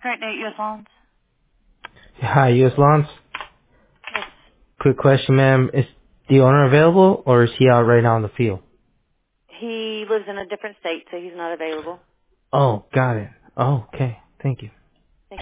Great Date U.S. Lawns. Hi, U.S. Lawns. Yes. Quick question, ma'am. Is the owner available, or is he out right now in the field? He lives in a different state, so he's not available. Oh, got it. Oh, okay. Thank you.